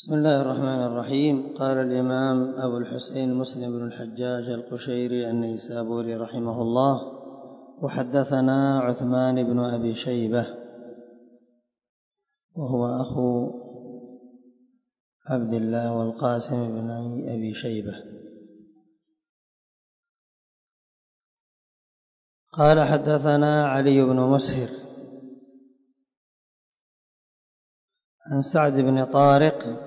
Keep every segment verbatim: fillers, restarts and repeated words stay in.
بسم الله الرحمن الرحيم. قال الإمام أبو الحسين مسلم بن الحجاج القشيري النيسابوري رحمه الله: وحدثنا عثمان بن أبي شيبة وهو أخو عبد الله والقاسم بن أبي شيبة. قال حدثنا علي بن مسهر عن سعد بن طارق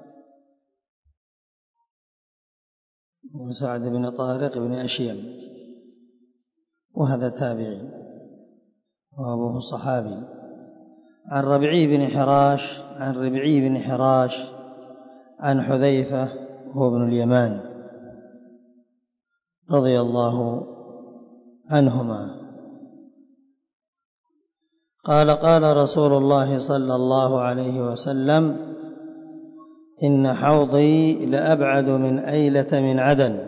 وسعد بن طارق بن أشيم، وهذا تابعي وأبوه صحابي، عن ربعي بن حراش عن ربعي بن حراش عن حذيفة وهو ابن اليمان رضي الله عنهما قال: قال رسول الله صلى الله عليه وسلم: إن حوضي لأبعد من أيلة من عدن،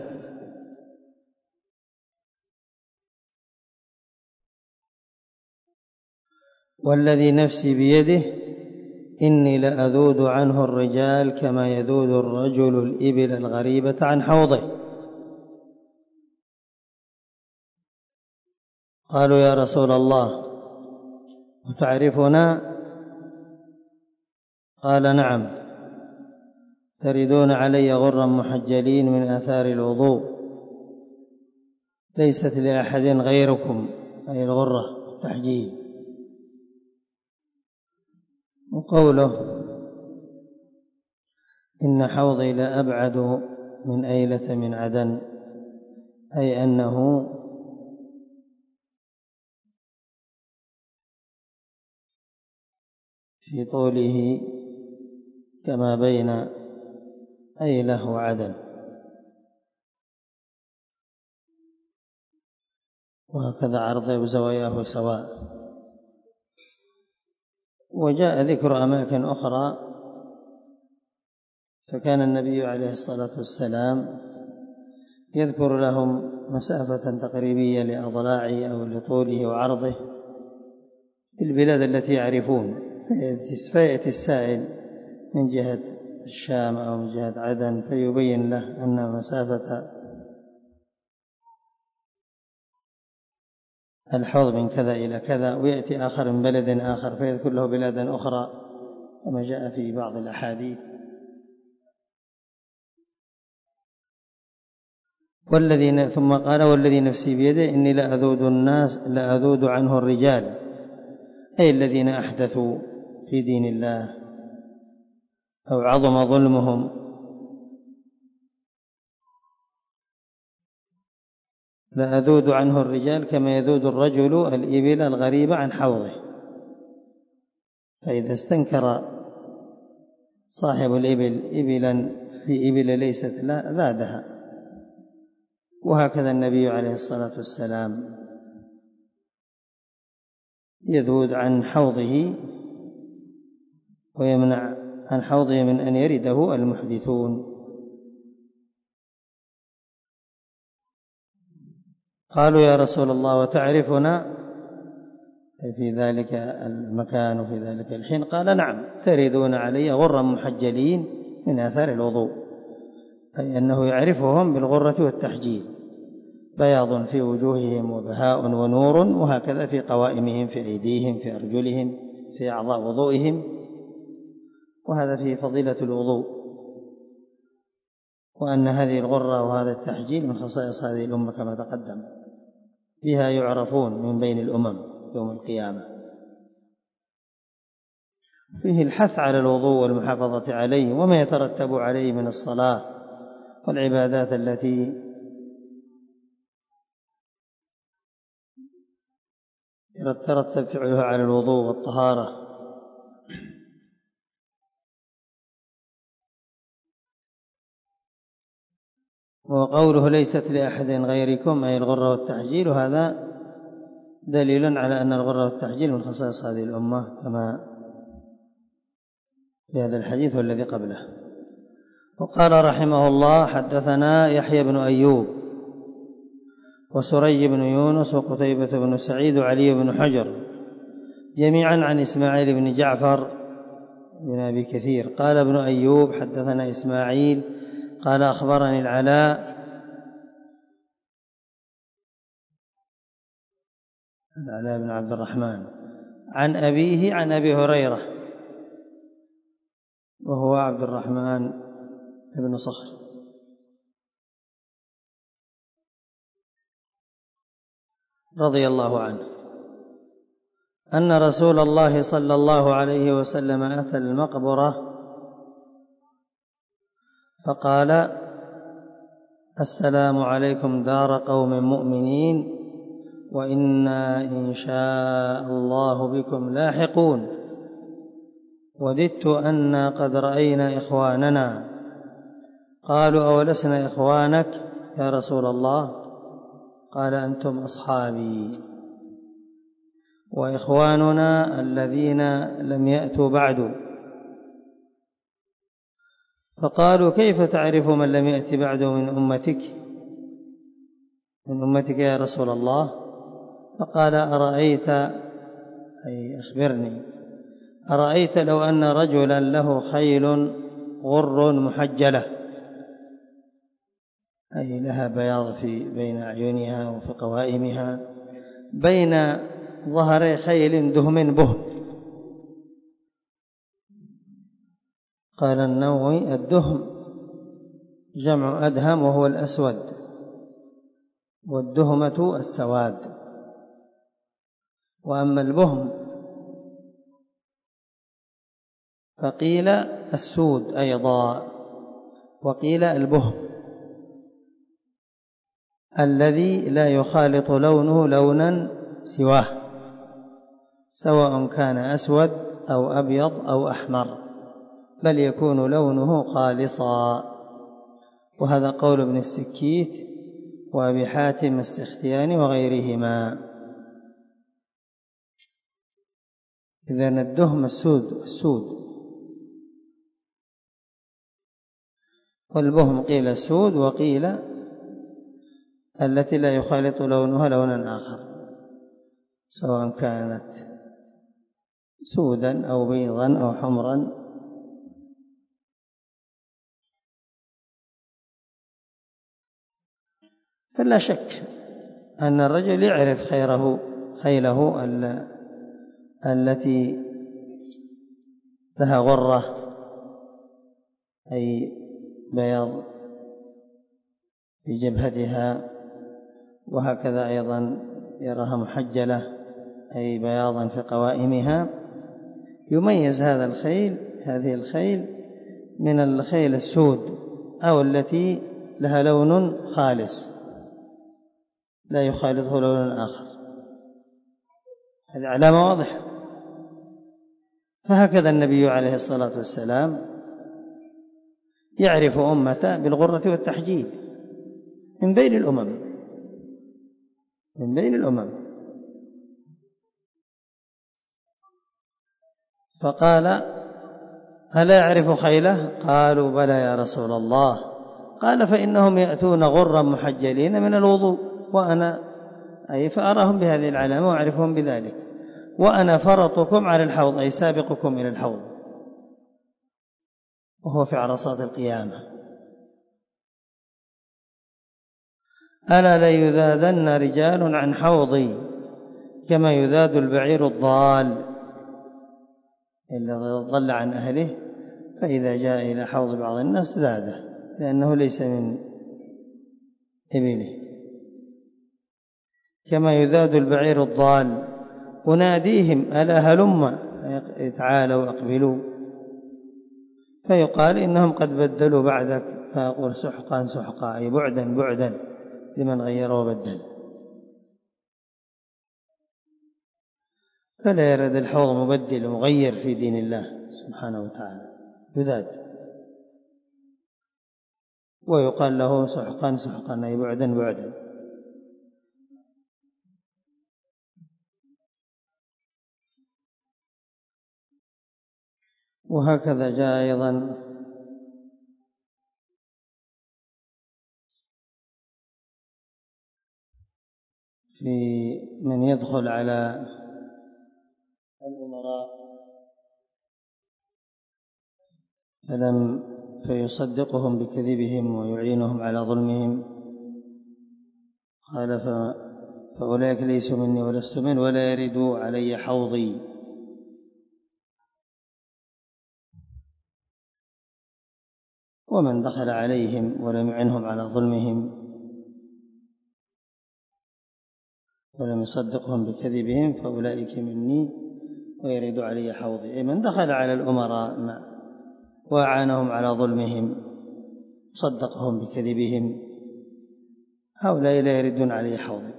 والذي نفسي بيده إني لأذود عنه الرجال كما يذود الرجل الإبل الغريبة عن حوضه. قالوا: يا رسول الله، وتعرفنا؟ قال: نعم، تردون علي غرا محجلين من آثار الوضوء، ليست لأحد غيركم، أي الغرة والتحجيل. وقوله إن حوضي لأبعد من أيلة من عدن، أي أنه في طوله كما بين أيلة وعدن، وهكذا عرضه وزواياه سواء. وجاء ذكر أماكن أخرى، فكان النبي عليه الصلاة والسلام يذكر لهم مسافة تقريبية لأضلاعه أو لطوله وعرضه في البلاد التي يعرفون، فيأتي السائل من جهة الشام أو من جهة عدن فيبين له أن مسافة الحوض من كذا إلى كذا، ويأتي آخر من بلد آخر فيذكر له بلادا أخرى كما جاء في بعض الأحاديث. والذي ثم قال: والذي نفسي بيده إني لأذود الناس لأذود عنه الرجال، أي الذين أحدثوا في دين الله أو عظم ظلمهم. لأذود عنه الرجال كما يذود الرجل الإبل الغريبة عن حوضه، فإذا استنكر صاحب الإبل إبلا في إبل ليست لا ذادها. وهكذا النبي عليه الصلاة والسلام يذود عن حوضه ويمنع عن حوضه من أن يرده المحدثون. قالوا: يا رسول الله، وتعرفنا في ذلك المكان وفي ذلك الحين؟ قال: نعم، تردون علي غرا محجلين من آثار الوضوء، أي أنه يعرفهم بالغرة والتحجيل، بياض في وجوههم وبهاء ونور، وهكذا في قوائمهم، في أيديهم، في أرجلهم، في أعضاء وضوئهم. وهذا فيه فضيلة الوضوء، وأن هذه الغرة وهذا التحجيل من خصائص هذه الأمة كما تقدم، بها يعرفون من بين الأمم يوم القيامة. فيه الحث على الوضوء والمحافظة عليه وما يترتب عليه من الصلاة والعبادات التي يترتب فعلها على الوضوء والطهارة. وقوله ليست لأحد غيركم، أي الغرة والتحجيل، وهذا دليل على أن الغرة والتحجيل من خصائص هذه الأمة كما في هذا الحديث والذي قبله. وقال رحمه الله: حدثنا يحيى بن أيوب وسري بن يونس وقتيبة بن سعيد وعلي بن حجر، جميعا عن إسماعيل بن جعفر بن أبي كثير. قال ابن أيوب حدثنا إسماعيل قال أخبرني العلاء العلاء بن عبد الرحمن عن أبيه عن أبي هريرة وهو عبد الرحمن بن صخر رضي الله عنه أن رسول الله صلى الله عليه وسلم أتى المقبرة فقال: السلام عليكم دار قوم مؤمنين وإنا إن شاء الله بكم لاحقون، وددت أنا قد رأينا إخواننا. قالوا: أولسنا إخوانك يا رسول الله؟ قال: أنتم أصحابي وإخواننا الذين لم يأتوا بعد. فقالوا: كيف تعرف من لم يأت بعد من أمتك من أمتك يا رسول الله؟ فقال: أرأيت أي أخبرني أرأيت لو أن رجلا له خيل غر محجلة، أي لها بياض في بين أعينها وفي قوائمها، بين ظهر خيل دهم بهم. قال النووي: الدهم جمع أدهم وهو الأسود، والدهمة السواد. وأما البهم فقيل السود أيضا، وقيل البهم الذي لا يخالط لونه لونا سواه، سواء كان أسود أو أبيض أو أحمر، بل يكون لونه خالصا. وهذا قول ابن السكيت وأبي حاتم السختياني وغيرهما. إذن الدهم السود السود والبهم قيل السود، وقيل التي لا يخالط لونها لونا آخر، سواء كانت سودا أو بيضا أو حمرا. فلا شك أن الرجل يعرف خيره خيله التي لها غرة، أي بياض في جبهتها، وهكذا أيضا يراها محجلة أي بياضا في قوائمها. يميز هذا الخيل هذه الخيل من الخيل السود أو التي لها لون خالص لا يخالطه لون آخر. هذه علامة واضحة. فهكذا النبي عليه الصلاة والسلام يعرف أمته بالغرة والتحجيل من بين الأمم من بين الأمم فقال: ألا يعرف خيله؟ قالوا: بلى يا رسول الله. قال: فإنهم يأتون غرا محجلين من الوضوء، وأنا أي فأراهم بهذه العلامة وأعرفهم بذلك، وأنا فرطكم على الحوض أي سابقكم إلى الحوض، وهو في عرصات القيامة. ألا ليذادن رجال عن حوضي كما يذاد البعير الضال الذي ضل عن أهله، فإذا جاء إلى حوض بعض الناس ذاده لأنه ليس من إبله، كما يذاد البعير الضال. أناديهم: ألا هلم، تعالوا أقبلوا، فيقال: إنهم قد بدلوا بعدك، فأقول: سحقا سحقا أي بعدا بعدا لمن غير وبدل. فلا يرد الحوض مبدل مغير في دين الله سبحانه وتعالى، يذاد، ويقال له سحقا سحقا أي بعدا بعدا. وهكذا جاء أيضا في من يدخل على الأمراء فلم فيصدقهم بكذبهم ويعينهم على ظلمهم. قال فأولئك ليسوا مني ولست منه ولا يردوا علي حوضي. ومن دخل عليهم ولم يعنهم على ظلمهم ولم يصدقهم بكذبهم فأولئك مني ويرد علي حوضي، أي من دخل على الأمراء وأعانهم على ظلمهم صدقهم بكذبهم هؤلاء لا يردون علي حوضي،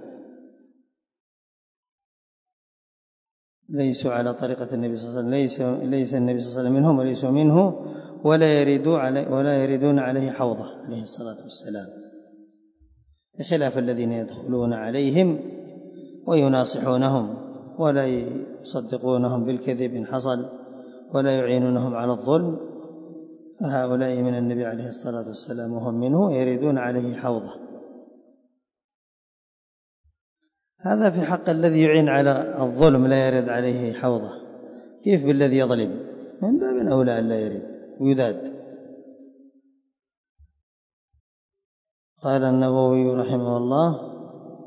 ليسوا على طريقة النبي صلى الله عليه وسلم، ليس, ليس النبي صلى الله عليه وسلم منهم وليسوا منه ولا يردون علي ولا يردون عليه حوضه عليه الصلاة والسلام، بخلاف الذين يدخلون عليهم ويناصحونهم ولا يصدقونهم بالكذب إن حصل ولا يعينونهم على الظلم، فهؤلاء من النبي عليه الصلاة والسلام وهم منه يردون عليه حوضه. هذا في حق الذي يعين على الظلم لا يرد عليه حوضه، كيف بالذي يظلم؟ من باب أولى أن لا يرد ويذاد. قال النووي رحمه الله: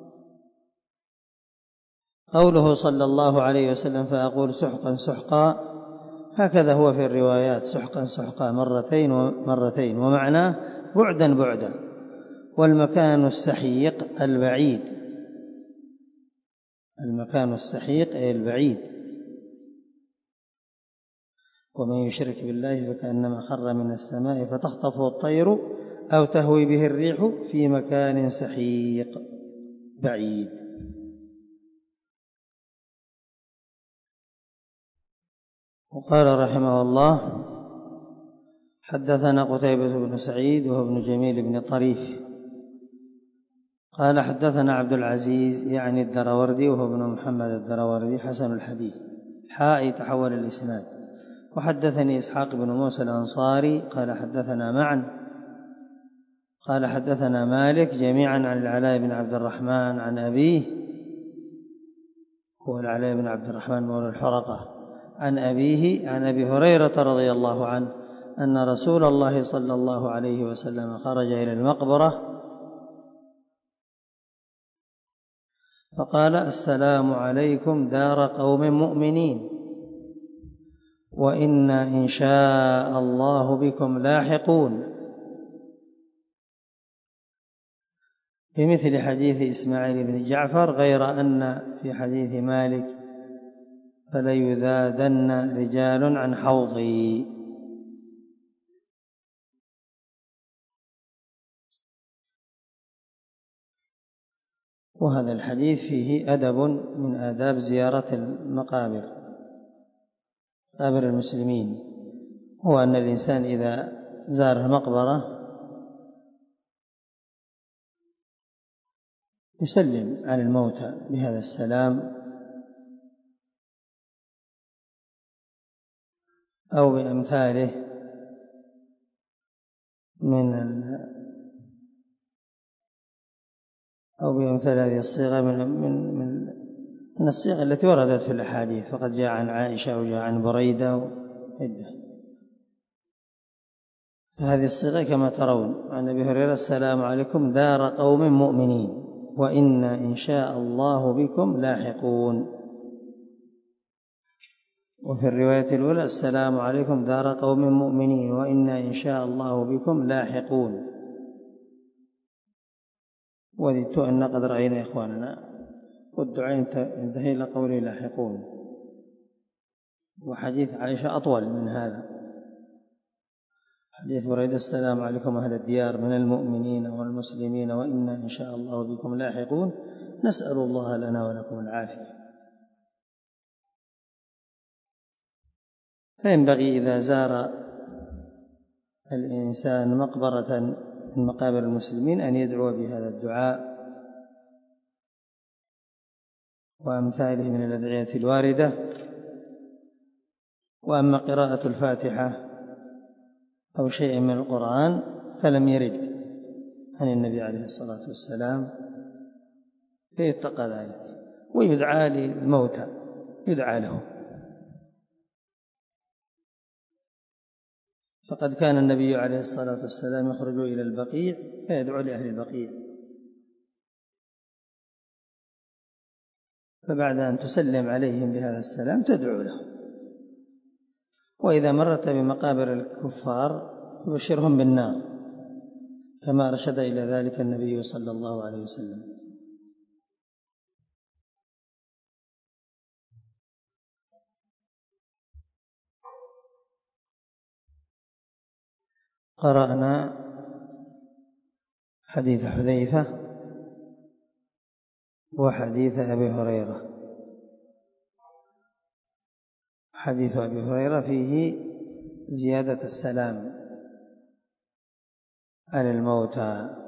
قوله صلى الله عليه وسلم فأقول سحقا سحقا، هكذا هو في الروايات، سحقا سحقا مرتين ومرتين، ومعناه بعدا بعدا، والمكان السحيق البعيد، المكان السحيق أي البعيد. ومن يشرك بالله فكأنما خر من السماء فتخطفه الطير أو تهوي به الريح في مكان سحيق بعيد. وقال رحمه الله: حدثنا قتيبة بن سعيد وهو ابن جميل بن طريف قال حدثنا عبد العزيز يعني الدراوردي وهو ابن محمد الدراوردي حسن الحديث حاء تحول الإسناد. وحدثني إسحاق بن موسى الأنصاري قال حدثنا معا قال حدثنا مالك جميعا عن العلاء بن عبد الرحمن عن أبيه، هو العلاء بن عبد الرحمن مولى الحرقة، عن أبيه عن أبي هريرة رضي الله عنه أن رسول الله صلى الله عليه وسلم خرج إلى المقبرة فقال: السلام عليكم دار قوم مؤمنين وإنا إن شاء الله بكم لاحقون، بمثل حديث إسماعيل بن جعفر، غير أن في حديث مالك: فليذادن رجال عن حوضي. وهذا الحديث فيه أدب من آداب زيارة المقابر، مقابر المسلمين، هو أن الإنسان إذا زار المقبرة يسلم على الموتى بهذا السلام أو بأمثاله من أو بأمثال هذه الصيغة من من من من الصيغ التي وردت في الأحاديث، فقد جاء عن عائشة وجاء عن بريدة وعدة. فهذه الصيغة كما ترون عن أبي هريرة: السلام عليكم دار قوم مؤمنين وإنا إن شاء الله بكم لاحقون. وفي الرواية الأولى: السلام عليكم دار قوم مؤمنين وإنا إن شاء الله بكم لاحقون. وددت أن قد رأينا إخواننا والدعاء انتهى إلى قوله لاحقون. وحديث عائشة أطول من هذا، حديث بريدة: السلام عليكم أهل الديار من المؤمنين والمسلمين وإنا إن شاء الله بكم لاحقون، نسأل الله لنا ولكم العافية. فينبغي إذا زار الإنسان مقبرة من مقابر المسلمين أن يدعو بهذا الدعاء وأمثاله من الأدعية الواردة. وأما قراءة الفاتحة أو شيء من القرآن فلم يرد عن النبي عليه الصلاة والسلام، فيتقى ذلك. ويدعى للموتى، يدعى له فقد كان النبي عليه الصلاة والسلام يخرج إلى البقيع فيدعو لأهل البقيع، فبعد أن تسلم عليهم بهذا السلام تدعو لهم. وإذا مرت بمقابر الكفار يبشرهم بالنار كما أرشد إلى ذلك النبي صلى الله عليه وسلم. قرأنا حديث حذيفة وحديث أبي هريرة. حديث أبي هريرة فيه زيادة السلام على الموتى